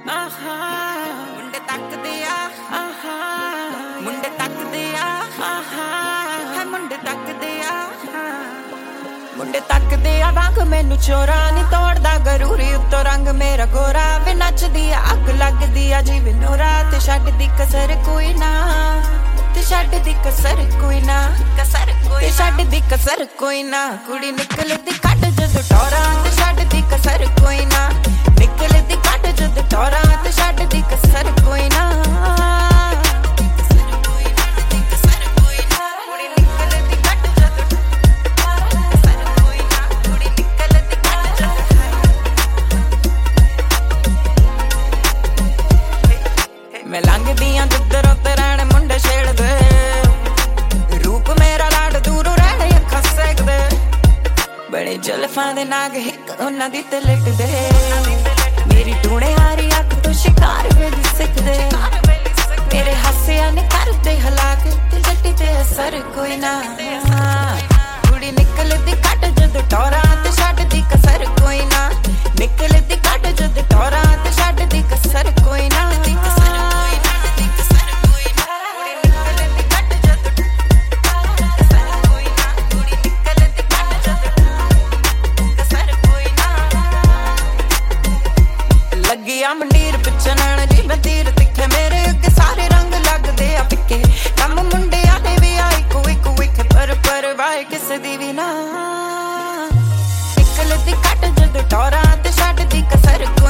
ਮੁੰਡੇ ਤੱਕਦੇ ਆ ਮੁੰਡੇ ਤੱਕਦੇ ਆ ਹੈ ਮੁੰਡੇ ਤੱਕਦੇ ਆ ਮੁੰਡੇ ਤੱਕਦੇ ਆ ਵਾਂਗ ਮੈਨੂੰ ਚੋਰਾ ਨੀ ਤੋੜਦਾ ਗਰੂਰੀ ਉੱਤੋਂ ਰੰਗ ਮੇਰਾ ਗੋਰਾ ਵੇ ਨੱਚਦੀ ਆ ਅੱਗ ਲੱਗਦੀ ਆ ਜਿਵੇਂ ਨੋਰਾ ਤੇ ਛੱਡਦੀ ਕਸਰ ਕੋਈ ਨਾ ਤੇ ਛੱਡਦੀ ਕਸਰ ਕੋਈ ਨਾ ਤੇ ਛੱਡਦੀ ਕਸਰ ਕੋਈ ਨਾ ਕੁੜੀ ਨਿਕਲਦੀ ਕੱਢ ਜਦੋਂ ਟੋਰਾਂ ਤੇ ਛੱਡਦੀ ਕਸਰ ਕੋਈ ਨਾ ਨਿਕਲਦੀ ਕੱਢ ਜਦੋਂ ਟੋਰਾਂ ਤੇ ਛੱਡਦੀ ਕਸਰ ਕੋਈ ਨਾ मैं लंघदी ਆਂ ਦੁੱਧਰੋਂ ਤੇ ਰਹਿਣ ਮੁੰਡੇ ਛੇੜਦੇ ਰੂਪ ਮੇਰਾ ਲਾਡ ਦੂਰੋਂ ਰਹਿ ਅੱਖਾਂ ਸੇਕਦੇ ਬੜੇ ਜ਼ੁਲਫਾਂ ਦੇ ਨਾਗ ਹਿੱਕ ਉਹਨਾਂ ਦੀ ਤੇ ਲਿਟਦੇ ਮੇਰੀ ਟੂਣੇ ਹਾਰੀ ਅੱਖ ਤੋਂ ਸ਼ਿਕਾਰ ਵੇਦੀ ਸਿੱਖਦੇ ਮੇਰੇ ਹਾਸਿਆਂ ਨੇ ਕਰਦੇ ਹਲਾਕ ਤੇ ਜੱਟੀ ਤੇ ਅਸਰ ਕੋਈ ਨਾ ਕੁੜੀ ਨਿਕਲਦੀ ਕੱਢ ਜਦੋਂ ਟੋਰਾਂ ਤੇ ਛੱਡਦੀ ਕਸਰ ਕੋਈ ਨਾ ਨਿਕਲਦੀ ਕੱਢ ਜਦੋਂ ਟੋਰਾਂ ਤੇ ਛੱਡਦੀ ਕਸਰ ਕੋਈ ਨਾ ਮੰਡੀਰ ਪਿੱਛੇ ਨੈਣ ਜੀ ਮੈਂ ਤੀਰ ਤਿੱਖੇ ਮੇਰੇ ਅੱਗੇ ਸਾਰੇ ਰੰਗ ਲੱਗਦੇ ਆ ਫਿੱਕੇ ਕੰਮ ਮੁੰਡਿਆਂ ਦੇ ਵੀ ਆ ਇੱਕੋ ਪਰ ਵਾਏ ਕਿਸੇ ਦੀ ਵੀ ਨਾ ਨਿਕਲਦੀ ਕੱਟ ਜਦੋਂ ਟੋਰਾਂ ਤੇ ਛੱਡਦੀ ਕਸਰ